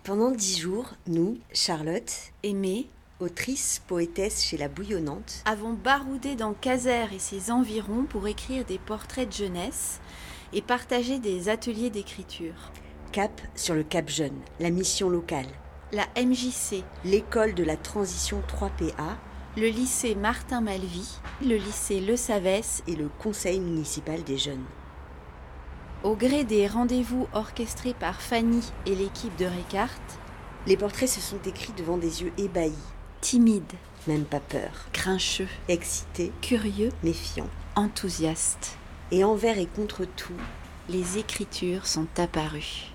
Pendant 10 jours, nous, Charlotte, Aimée, autrice, poétesse chez La Bouillonnante, avons baroudé dans Casères et ses environs pour écrire des portraits de jeunesse et partager des ateliers d'écriture. cap sur le Cap Jeune, la mission locale, La MJC, l'école de la transition 3PA le lycée Martin Malvy, le lycée Le Savès, et le conseil municipal des jeunes. au gré des rendez-vous orchestrés par Fanny et l'équipe de Ricart, Les portraits se sont écrits devant des yeux ébahis, timides, même pas peur, grincheux, excités, curieux, méfiants. enthousiastes. Et envers et contre tout, Les écritures sont apparues.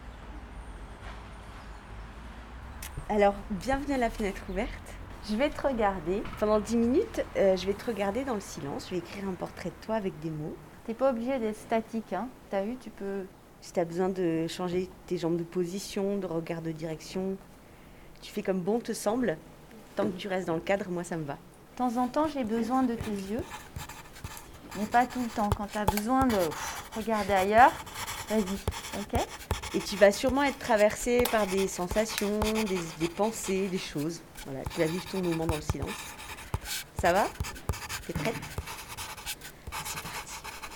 Alors, bienvenue à la fenêtre ouverte. Je vais te regarder. Pendant 10 minutes, je vais te regarder dans le silence. Je vais écrire un portrait de toi avec des mots. T'es pas obligé d'être statique, hein. T'as vu, tu peux... Si tu as besoin de changer tes jambes de position, de regard de direction, tu fais comme bon te semble. Tant que tu restes dans le cadre, moi ça me va. De temps en temps, j'ai besoin de tes yeux, mais pas tout le temps. Quand t'as besoin de regarder ailleurs, vas-y, ok? Et tu vas sûrement être traversé par des sensations, des pensées, des choses. Voilà, tu vas vivre ton moment dans le silence. Ça va? T'es prête? C'est parti.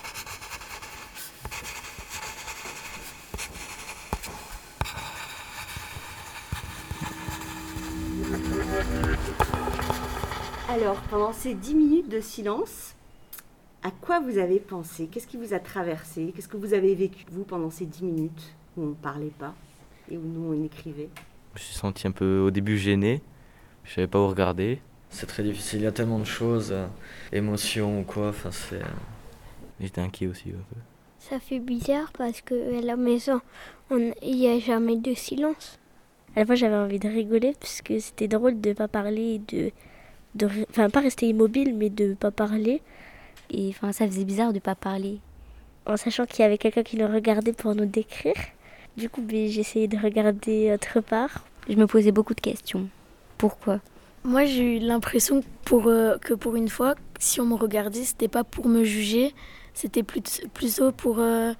Alors, pendant ces 10 minutes de silence, à quoi vous avez pensé? Qu'est-ce qui vous a traversé? Qu'est-ce que vous avez vécu, vous, pendant ces 10 minutes où on ne parlait pas et où nous, on écrivait? Je me suis senti un peu au début gêné, je savais pas où regarder. C'est très difficile, il y a tellement de choses, émotions ou quoi, enfin c'est... J'étais inquiet aussi un peu. Ça fait bizarre parce qu'à la maison, il n'y a jamais de silence. À la fois, j'avais envie de rigoler parce que c'était drôle de ne pas parler, enfin, pas rester immobile, mais de ne pas parler. Et enfin, ça faisait bizarre de pas parler. En sachant qu'il y avait quelqu'un qui nous regardait pour nous décrire. Du coup, j'ai essayé de regarder autre part. Je me posais beaucoup de questions. Pourquoi ? Moi, j'ai eu l'impression que pour une fois, si on me regardait, c'était pas pour me juger, c'était plutôt pour voir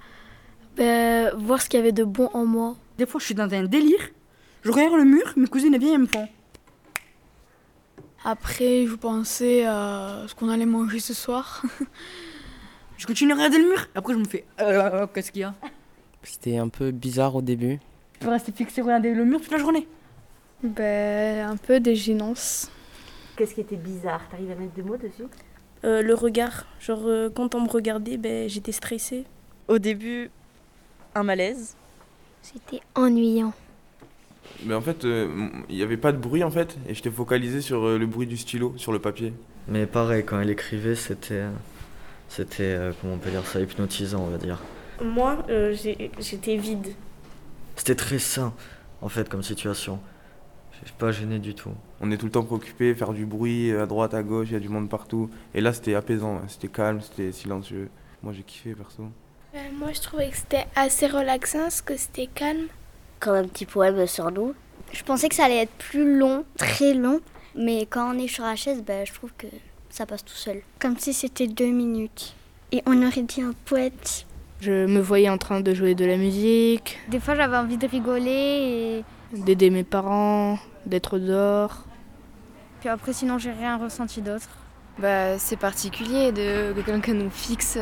ce qu'il y avait de bon en moi. Des fois, je suis dans un délire. Je regarde le mur, mes cousines viennent et me font. Après, je pensais à ce qu'on allait manger ce soir. Je continue à regarder le mur. Après, je me fais qu'est-ce qu'il y a? C'était un peu bizarre au début. Je restais fixé à regarder le mur toute la journée. Un peu des gênances. Qu'est-ce qui était bizarre? T'arrives à mettre des mots dessus? Le regard. Genre, quand on me regardait, j'étais stressée. Au début, un malaise. C'était ennuyant. Mais en fait, il n'y avait pas de bruit en fait, et j'étais focalisé sur le bruit du stylo, sur le papier. Mais pareil, quand il écrivait, c'était comment on peut dire ça, hypnotisant, on va dire. Moi, j'étais vide. C'était très sain, en fait, comme situation. Je suis pas gêné du tout. On est tout le temps préoccupé, faire du bruit à droite, à gauche, il y a du monde partout. Et là, c'était apaisant, c'était calme, c'était silencieux. Moi, j'ai kiffé, perso. Moi, je trouvais que c'était assez relaxant, parce que c'était calme. Comme un petit poème sur nous. Je pensais que ça allait être plus long, très long. Mais quand on est sur la chaise, je trouve que ça passe tout seul. Comme si c'était 2 minutes. Et on aurait dit un poète. Je me voyais en train de jouer de la musique, Des fois, j'avais envie de rigoler. d'aider mes parents, d'être dehors. Puis après, sinon, j'ai rien ressenti d'autre. C'est particulier que quelqu'un nous fixe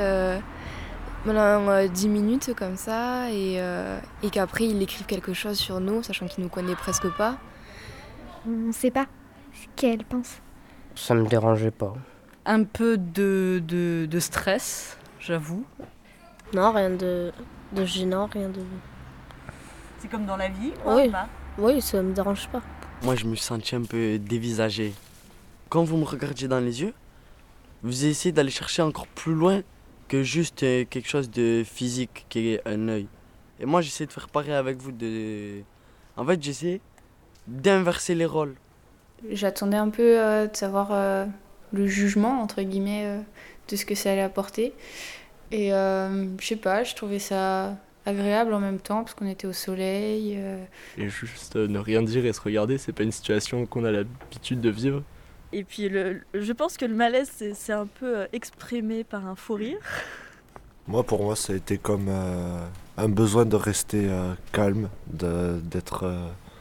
pendant 10 minutes comme ça et qu'après il écrive quelque chose sur nous, sachant qu'il nous connaît presque pas. On ne sait pas ce qu'elle pense. Ça me dérangeait pas. Un peu de stress, j'avoue. Non, rien de gênant, rien de... C'est comme dans la vie, quoi, Oui. ou pas? Oui, ça me dérange pas. Moi, je me sentais un peu dévisagé. Quand vous me regardiez dans les yeux, vous essayez d'aller chercher encore plus loin que juste quelque chose de physique qui est un œil. Et moi, j'essaie de faire pareil avec vous. En fait, j'essaie d'inverser les rôles. J'attendais un peu de savoir le jugement, entre guillemets, de ce que ça allait apporter. Et je sais pas, je trouvais ça agréable en même temps, parce qu'on était au soleil. Et juste ne rien dire et se regarder, c'est pas une situation qu'on a l'habitude de vivre. Et puis je pense que le malaise, c'est un peu exprimé par un fou rire. Pour moi, ça a été comme un besoin de rester calme, d'être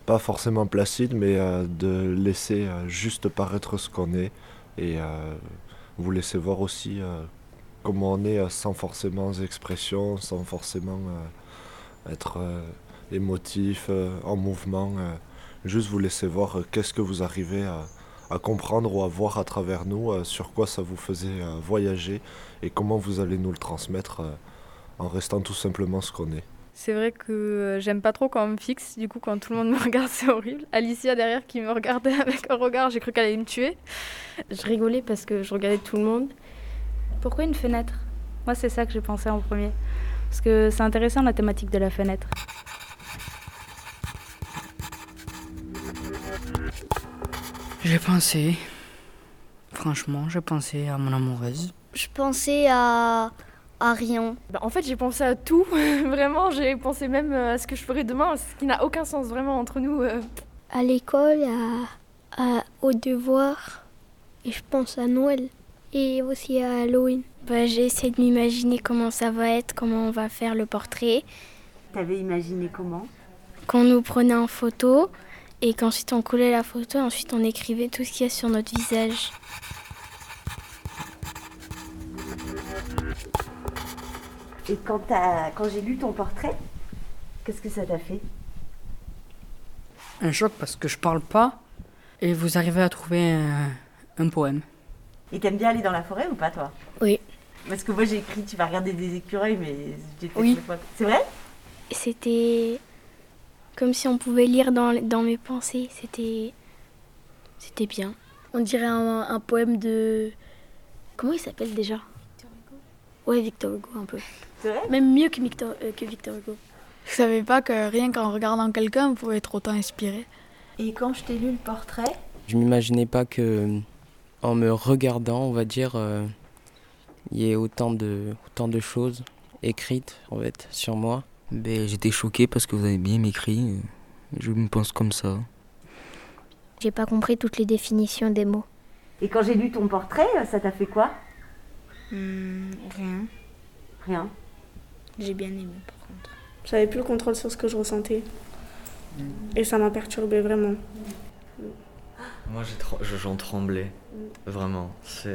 pas forcément placide, mais de laisser juste paraître ce qu'on est et vous laisser voir aussi comment on est sans forcément expression, sans forcément être émotif, en mouvement. Juste vous laisser voir qu'est-ce que vous arrivez à comprendre ou à voir à travers nous, sur quoi ça vous faisait voyager et comment vous allez nous le transmettre en restant tout simplement ce qu'on est. C'est vrai que j'aime pas trop quand on me fixe, du coup quand tout le monde me regarde c'est horrible. Alicia derrière qui me regardait avec un regard, j'ai cru qu'elle allait me tuer. Je rigolais parce que je regardais tout le monde. Pourquoi une fenêtre? Moi c'est ça que j'ai pensé en premier, parce que c'est intéressant la thématique de la fenêtre. J'ai pensé, franchement, j'ai pensé à mon amoureuse. Je pensais à rien. En fait, j'ai pensé à tout. Vraiment, j'ai pensé même à ce que je ferais demain, ce qui n'a aucun sens vraiment entre nous. À l'école, aux devoirs, et je pense à Noël, et aussi à Halloween. J'ai essayé de m'imaginer comment ça va être, comment on va faire le portrait. T'avais imaginé comment? Qu'on nous prenait en photo, et qu'ensuite on collait la photo, et ensuite on écrivait tout ce qu'il y a sur notre visage. Et quand j'ai lu ton portrait, qu'est-ce que ça t'a fait? Un choc parce que je parle pas et vous arrivez à trouver un poème. Et t'aimes bien aller dans la forêt ou pas, toi? Oui. Parce que moi j'ai écrit tu vas regarder des écureuils, mais j'ai fait Oui. C'est vrai? C'était comme si on pouvait lire dans mes pensées. C'était bien. On dirait un poème de... Comment il s'appelle déjà? Victor Hugo. Ouais, Victor Hugo un peu. C'est vrai? Même mieux que Victor Hugo. Je savais pas que rien qu'en regardant quelqu'un, on pouvait être autant inspiré. Et quand je t'ai lu le portrait, je m'imaginais pas que, en me regardant, on va dire, il y ait autant de choses écrites en fait sur moi. J'étais choqué parce que vous avez bien écrit. Je me pense comme ça. J'ai pas compris toutes les définitions des mots. Et quand j'ai lu ton portrait, ça t'a fait quoi? Rien. Rien. J'ai bien aimé par contre. J'avais plus le contrôle sur ce que je ressentais. Et ça m'a perturbée vraiment. Moi j'en tremblais, vraiment.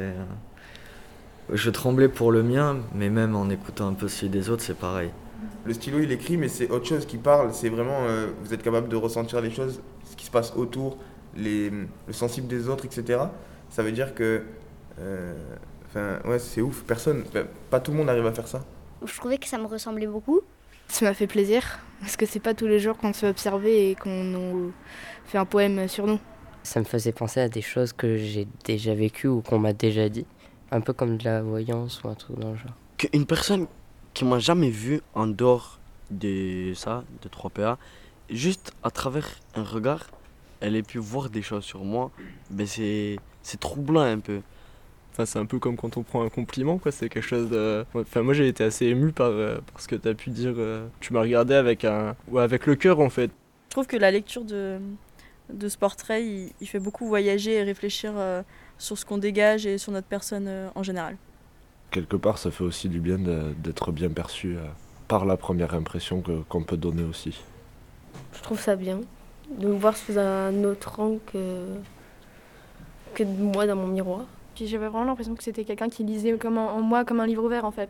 Je tremblais pour le mien, mais même en écoutant un peu celui des autres, c'est pareil. Le stylo il écrit, mais c'est autre chose qui parle. C'est vraiment, vous êtes capable de ressentir les choses, ce qui se passe autour, le sensible des autres, etc. Ça veut dire que, ouais, c'est ouf. Pas tout le monde arrive à faire ça. Je trouvais que ça me ressemblait beaucoup. Ça m'a fait plaisir, parce que c'est pas tous les jours qu'on se fait observer et qu'on nous fait un poème sur nous. Ça me faisait penser à des choses que j'ai déjà vécues ou qu'on m'a déjà dit. Un peu comme de la voyance ou un truc dans le genre. Qu'une personne qui m'a jamais vu en dehors de ça, de 3PA, juste à travers un regard, elle ait pu voir des choses sur moi, c'est troublant un peu. Enfin, c'est un peu comme quand on prend un compliment, quoi. C'est quelque chose de... Enfin, moi, j'ai été assez ému par ce que tu as pu dire. Tu m'as regardé avec le cœur, en fait. Je trouve que la lecture de ce portrait, il fait beaucoup voyager et réfléchir sur ce qu'on dégage et sur notre personne en général. Quelque part, ça fait aussi du bien d'être bien perçu par la première impression qu'on peut donner aussi. Je trouve ça bien de me voir sous un autre rang que moi dans mon miroir. Puis j'avais vraiment l'impression que c'était quelqu'un qui lisait en moi comme un livre ouvert en fait.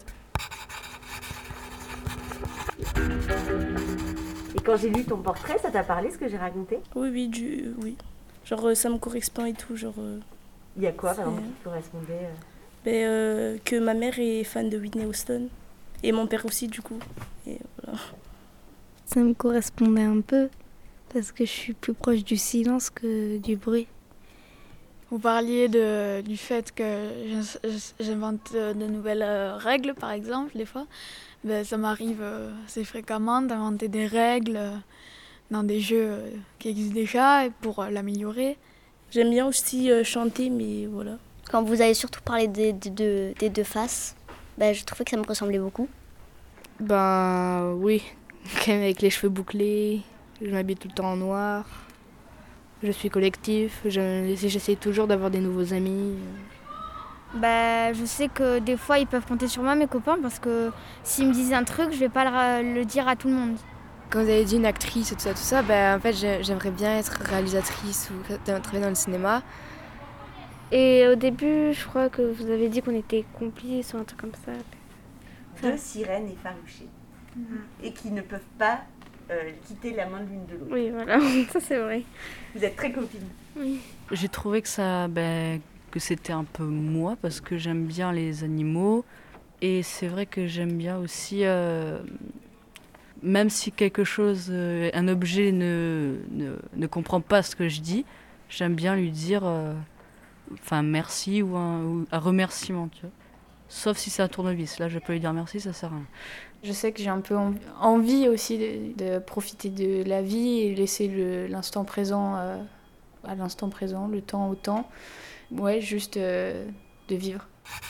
Et quand j'ai lu ton portrait, ça t'a parlé ce que j'ai raconté? Oui, oui. Genre ça me correspond et tout. Il y a quoi par exemple qui te correspondait? Que ma mère est fan de Whitney Houston. Et mon père aussi du coup. Et voilà. Ça me correspondait un peu parce que je suis plus proche du silence que du bruit. Vous parliez du fait que j'invente de nouvelles règles, par exemple, des fois. Ça m'arrive assez fréquemment d'inventer des règles dans des jeux qui existent déjà pour l'améliorer. J'aime bien aussi chanter, mais voilà. Quand vous avez surtout parlé des deux faces, je trouvais que ça me ressemblait beaucoup. Oui, quand même avec les cheveux bouclés, je m'habille tout le temps en noir. Je suis collectif, j'essaie toujours d'avoir des nouveaux amis. Je sais que des fois ils peuvent compter sur moi, mes copains, parce que s'ils me disent un truc, je vais pas le dire à tout le monde. Quand vous avez dit une actrice et tout ça, en fait, j'aimerais bien être réalisatrice ou travailler dans le cinéma. Et au début, je crois que vous avez dit qu'on était complices ou un truc comme ça. Deux sirènes effarouchées et qui ne peuvent pas quitter la main de l'une de l'autre. Oui, voilà, ça c'est vrai. Vous êtes très copines. Oui. J'ai trouvé que c'était un peu moi parce que j'aime bien les animaux et c'est vrai que j'aime bien aussi, même si quelque chose, un objet ne comprend pas ce que je dis, j'aime bien lui dire merci ou un remerciement, tu vois. Sauf si c'est un tournevis, là je peux lui dire merci, ça sert à rien. Je sais que j'ai un peu envie aussi de profiter de la vie et laisser l'instant présent à l'instant présent, le temps au temps. Ouais, juste de vivre.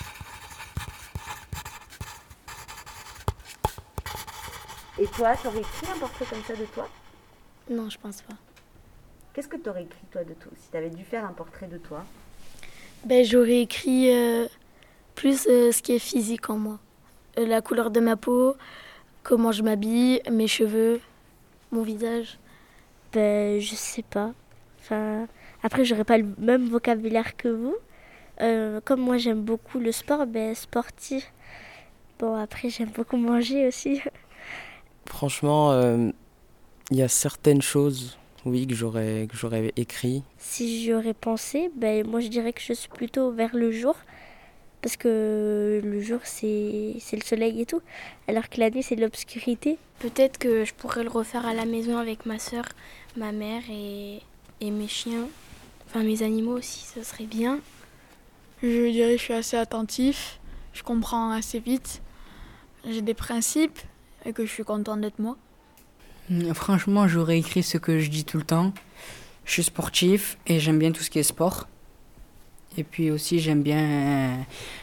Et toi, t'aurais écrit un portrait comme ça de toi? Non, je pense pas. Qu'est-ce que t'aurais écrit toi de toi si t'avais dû faire un portrait de toi? J'aurais écrit plus ce qui est physique en moi. La couleur de ma peau, comment je m'habille, mes cheveux, mon visage. Je sais pas. Après, j'aurais pas le même vocabulaire que vous. Comme moi, j'aime beaucoup le sport, sportif. Bon, après, j'aime beaucoup manger aussi. Franchement, il y a certaines choses, oui, que j'aurais écrit. Si j'y aurais pensé, moi, je dirais que je suis plutôt vers le jour. Parce que le jour, c'est le soleil et tout. Alors que la nuit, c'est l'obscurité. Peut-être que je pourrais le refaire à la maison avec ma sœur, ma mère et mes chiens. Enfin, mes animaux aussi, ça serait bien. Je dirais que je suis assez attentif, je comprends assez vite, j'ai des principes et que je suis contente d'être moi. Franchement, j'aurais écrit ce que je dis tout le temps. Je suis sportif et j'aime bien tout ce qui est sport. Et puis aussi, j'aime bien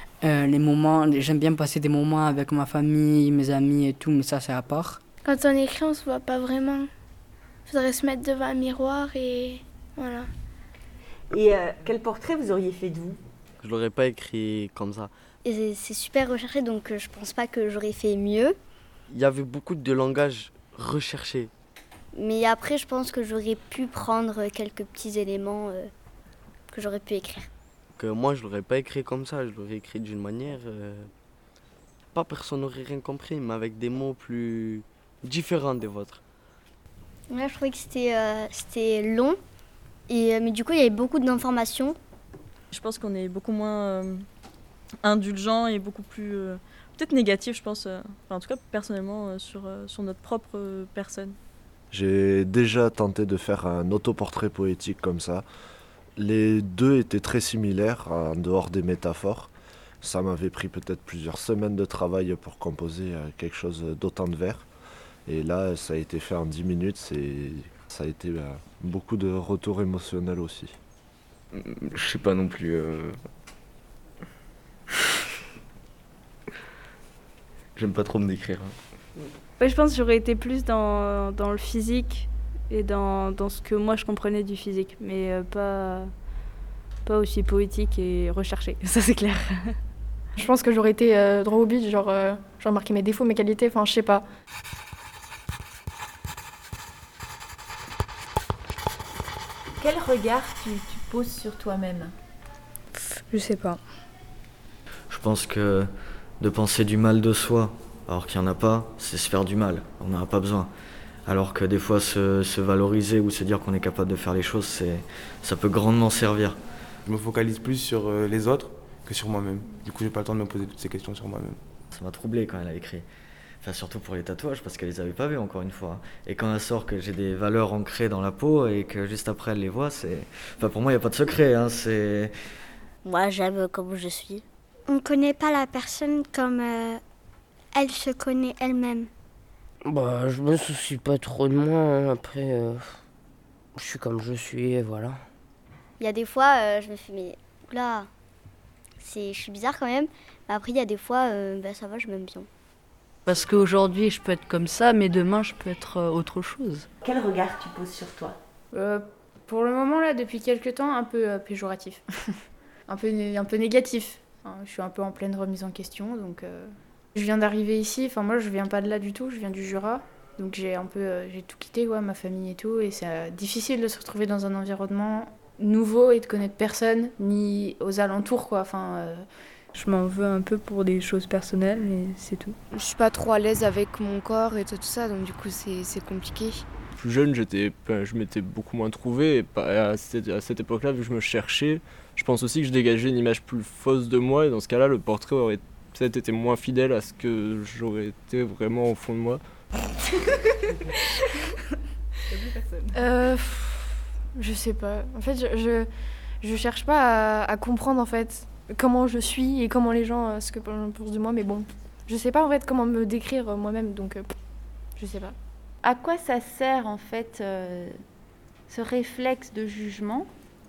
j'aime bien passer des moments avec ma famille, mes amis et tout, mais ça, c'est à part. Quand on écrit, on se voit pas vraiment. Faudrait se mettre devant un miroir et voilà. Et quel portrait vous auriez fait de vous? Je l'aurais pas écrit comme ça. Et c'est super recherché, donc je pense pas que j'aurais fait mieux. Il y avait beaucoup de langage recherché. Mais après, je pense que j'aurais pu prendre quelques petits éléments que j'aurais pu écrire. Que moi, je l'aurais pas écrit comme ça, je l'aurais écrit d'une manière... Pas personne n'aurait rien compris, mais avec des mots plus différents des vôtres. Là, je trouvais que c'était long, mais du coup, il y avait beaucoup d'informations. Je pense qu'on est beaucoup moins indulgent et beaucoup plus peut-être négatif, je pense, en tout cas personnellement, sur notre propre personne. J'ai déjà tenté de faire un autoportrait poétique comme ça. Les deux étaient très similaires en dehors des métaphores. Ça m'avait pris peut-être plusieurs semaines de travail pour composer quelque chose d'autant de vers. Et là, ça a été fait en 10 minutes. Ça a été beaucoup de retours émotionnels aussi. Je sais pas non plus. J'aime pas trop me décrire. Ouais, je pense que j'aurais été plus dans le physique et dans ce que moi je comprenais du physique, mais pas aussi poétique et recherché, ça c'est clair. Je pense que j'aurais été droit au but, j'aurais marqué mes défauts, mes qualités, enfin je sais pas. Quel regard tu poses sur toi-même? Je sais pas. Je pense que de penser du mal de soi, alors qu'il n'y en a pas, c'est se faire du mal. On n'en a pas besoin. Alors que des fois, se valoriser ou se dire qu'on est capable de faire les choses, ça peut grandement servir. Je me focalise plus sur les autres que sur moi-même. Du coup, j'ai pas le temps de me poser toutes ces questions sur moi-même. Ça m'a troublé quand elle a écrit. Enfin, surtout pour les tatouages, parce qu'elle les avait pas vus encore une fois. Et quand elle sort que j'ai des valeurs ancrées dans la peau et que juste après elle les voit, c'est... Enfin, pour moi, il n'y a pas de secret, hein, c'est... Moi, j'aime comme je suis. On ne connaît pas la personne comme elle se connaît elle-même. Je me soucie pas trop de moi, hein. Après, je suis comme je suis, et voilà. Il y a des fois, je me fais, mais là, je suis bizarre quand même. Mais après, il y a des fois, ça va, je m'aime bien. Parce qu'aujourd'hui, je peux être comme ça, mais demain, je peux être autre chose. Quel regard tu poses sur toi? Pour le moment, là, depuis quelques temps, un peu péjoratif. un peu négatif. Je suis un peu en pleine remise en question, donc... Je viens d'arriver ici, enfin moi je viens pas de là du tout, je viens du Jura. Donc j'ai tout quitté, quoi, ma famille et tout. Et c'est difficile de se retrouver dans un environnement nouveau et de connaître personne, ni aux alentours, quoi. Je m'en veux un peu pour des choses personnelles, mais c'est tout. Je suis pas trop à l'aise avec mon corps et tout ça, donc du coup c'est compliqué. Plus jeune, je m'étais beaucoup moins trouvé. Et à cette époque-là, vu que je me cherchais, je pense aussi que je dégageais une image plus fausse de moi. Et dans ce cas-là, le portrait aurait peut-être été moins fidèle à ce que j'aurais été vraiment au fond de moi. Je sais pas. En fait, je cherche pas à comprendre en fait comment je suis et comment les gens ce que pensent de moi, mais bon, je sais pas en fait comment me décrire moi-même, donc je sais pas. À quoi ça sert en fait ce réflexe de jugement,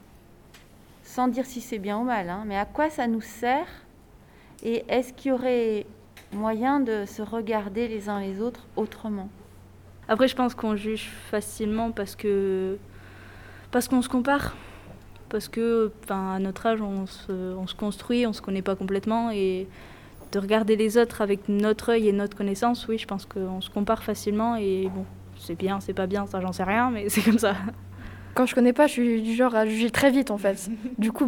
sans dire si c'est bien ou mal, hein, mais à quoi ça nous sert et est-ce qu'il y aurait moyen de se regarder les uns les autres autrement? Après, je pense qu'on juge facilement parce qu'on se compare. Parce que, à notre âge, on se construit, on se connaît pas complètement. Et de regarder les autres avec notre œil et notre connaissance, oui, je pense qu'on se compare facilement. Et bon, c'est bien, c'est pas bien, ça, j'en sais rien, mais c'est comme ça. Quand je connais pas, je suis du genre à juger très vite, en fait. Du coup,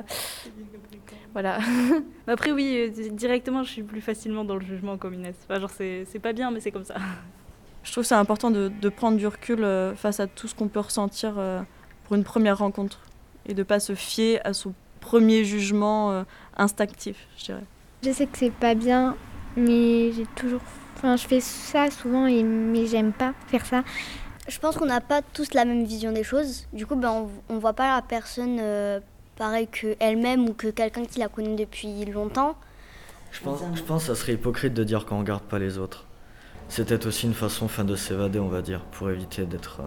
voilà. Après, oui, directement, je suis plus facilement dans le jugement comme Inès. C'est pas bien, mais c'est comme ça. Je trouve que c'est important de prendre du recul face à tout ce qu'on peut ressentir pour une première rencontre et de pas se fier à son premier jugement instinctif, je dirais. Je sais que c'est pas bien, mais je fais ça souvent, mais j'aime pas faire ça. Je pense qu'on n'a pas tous la même vision des choses. Du coup, on voit pas la personne pareil qu'elle-même ou que quelqu'un qui la connaît depuis longtemps. Je pense que ça serait hypocrite de dire qu'on regarde pas les autres. C'est peut-être aussi une façon de s'évader, on va dire, pour éviter d'être...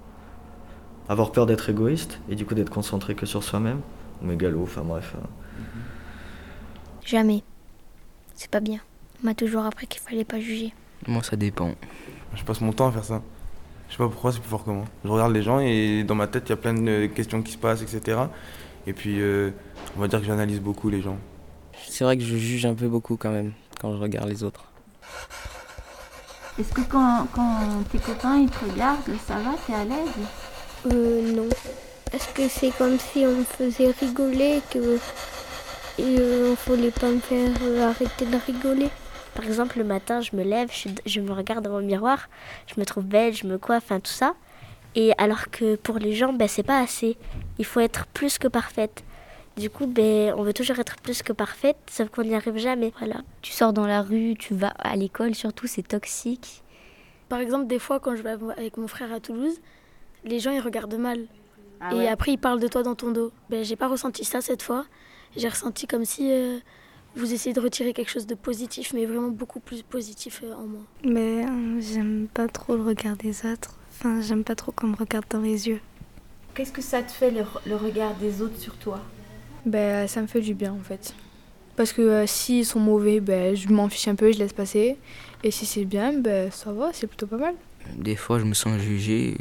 avoir peur d'être égoïste et du coup d'être concentré que sur soi-même. Ou mégalo, enfin bref. Jamais. C'est pas bien. On m'a toujours appris qu'il fallait pas juger. Moi, ça dépend. Je passe mon temps à faire ça. Je sais pas pourquoi, c'est plus fort que moi. Je regarde les gens et dans ma tête, il y a plein de questions qui se passent, etc. Et puis, on va dire que j'analyse beaucoup les gens. C'est vrai que je juge un peu beaucoup quand même, quand je regarde les autres. Est-ce que quand tes copains ils te regardent, ça va, t'es à l'aise? Non. Est-ce que c'est comme si on me faisait rigoler et on voulait pas me faire arrêter de rigoler? Par exemple, le matin, je me lève, je me regarde dans le miroir, je me trouve belle, je me coiffe, tout ça. Et alors que pour les gens, c'est pas assez. Il faut être plus que parfaite. Du coup, on veut toujours être plus que parfaite, sauf qu'on n'y arrive jamais. Voilà. Tu sors dans la rue, tu vas à l'école, surtout, c'est toxique. Par exemple, des fois, quand je vais avec mon frère à Toulouse, les gens, ils regardent mal. Ah et ouais. après, ils parlent de toi dans ton dos. J'ai pas ressenti ça cette fois. J'ai ressenti comme si vous essayez de retirer quelque chose de positif, mais vraiment beaucoup plus positif en moi. Mais j'aime pas trop le regard des autres. Enfin, j'aime pas trop qu'on me regarde dans les yeux. Qu'est-ce que ça te fait, le regard des autres sur toi? Ça me fait du bien, en fait. Parce que s'ils sont mauvais, je m'en fiche un peu, je laisse passer. Et si c'est bien, ça va, c'est plutôt pas mal. Des fois, je me sens jugé.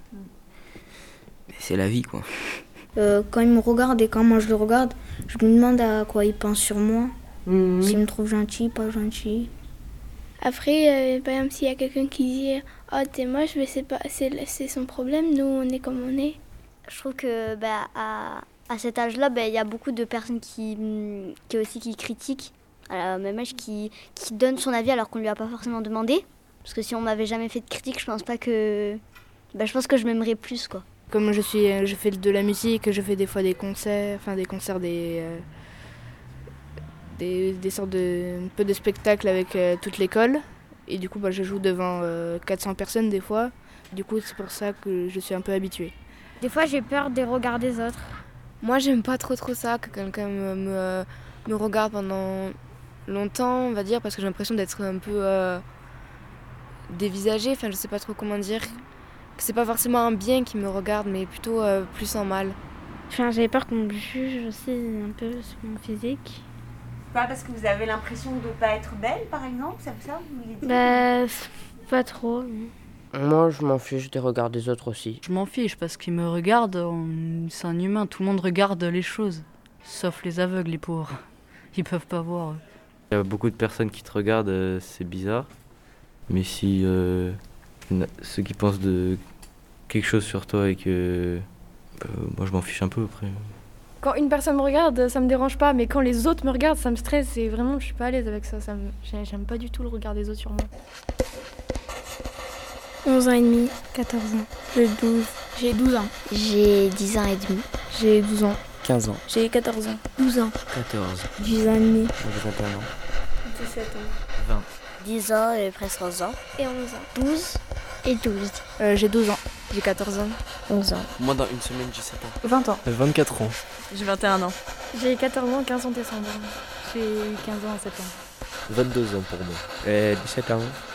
C'est la vie, quoi. Quand il me regarde et quand moi je le regarde, je me demande à quoi il pense sur moi. S'il me trouve gentil, pas gentil. Après, par exemple, s'il y a quelqu'un qui dit « Oh, t'es moche », c'est son problème, nous, on est comme on est. Je trouve que à cet âge-là, il y a beaucoup de personnes qui critiquent à la même âge, qui donnent son avis alors qu'on lui a pas forcément demandé. Parce que si on m'avait jamais fait de critique, je pense pas que... je pense que je m'aimerais plus, quoi. Comme je fais de la musique, je fais des fois des concerts, des sortes un peu de spectacles avec toute l'école. Et du coup, je joue devant 400 personnes des fois. Du coup, c'est pour ça que je suis un peu habituée. Des fois, j'ai peur des regards des autres. Moi, j'aime pas trop ça, que quelqu'un me regarde pendant longtemps, on va dire, parce que j'ai l'impression d'être un peu dévisagée. Enfin, je sais pas trop comment dire. Que c'est pas forcément un bien qui me regarde, mais plutôt plus un mal. J'ai peur qu'on me juge aussi un peu sur mon physique. Pas parce que vous avez l'impression de ne pas être belle, par exemple, c'est ça vous voulez dire? Pas trop. Moi, je m'en fiche des regards des autres aussi. Je m'en fiche parce qu'ils me regardent, c'est un humain, tout le monde regarde les choses. Sauf les aveugles, les pauvres. Ils peuvent pas voir. Il y a beaucoup de personnes qui te regardent, c'est bizarre. Mais si Ceux qui pensent de quelque chose sur toi et que moi je m'en fiche un peu après. Quand une personne me regarde, ça me dérange pas, mais quand les autres me regardent, ça me stresse et vraiment je suis pas à l'aise avec ça. J'aime pas du tout le regard des autres sur moi. 11 ans et demi, 14 ans. J'ai 12. J'ai 12 ans. J'ai 10 ans et demi. J'ai 12 ans. 15 ans. J'ai 14 ans. 12 ans. 14. 10 ans et demi. J'ai 21 ans. 17 ans. 20. 10 ans et presque 11 ans. Et 11 ans. 12 et 12. J'ai 12 ans. J'ai 14 ans. 11 ans. Moi, dans une semaine, j'ai 7 ans. 20 ans. 24 ans. J'ai 21 ans. J'ai 14 ans, 15 en décembre. J'ai eu 15 ans en septembre. 22 ans pour moi. 17 ans.